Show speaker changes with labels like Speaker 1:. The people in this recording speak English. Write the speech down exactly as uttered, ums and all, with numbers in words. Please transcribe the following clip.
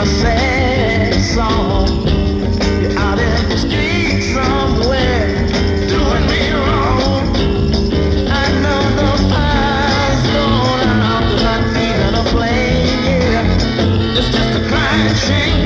Speaker 1: sad song. You're out in the street somewhere, doing me wrong. I know the fire's going out, 'cause I need another flame. Yeah, it's just a crying shame.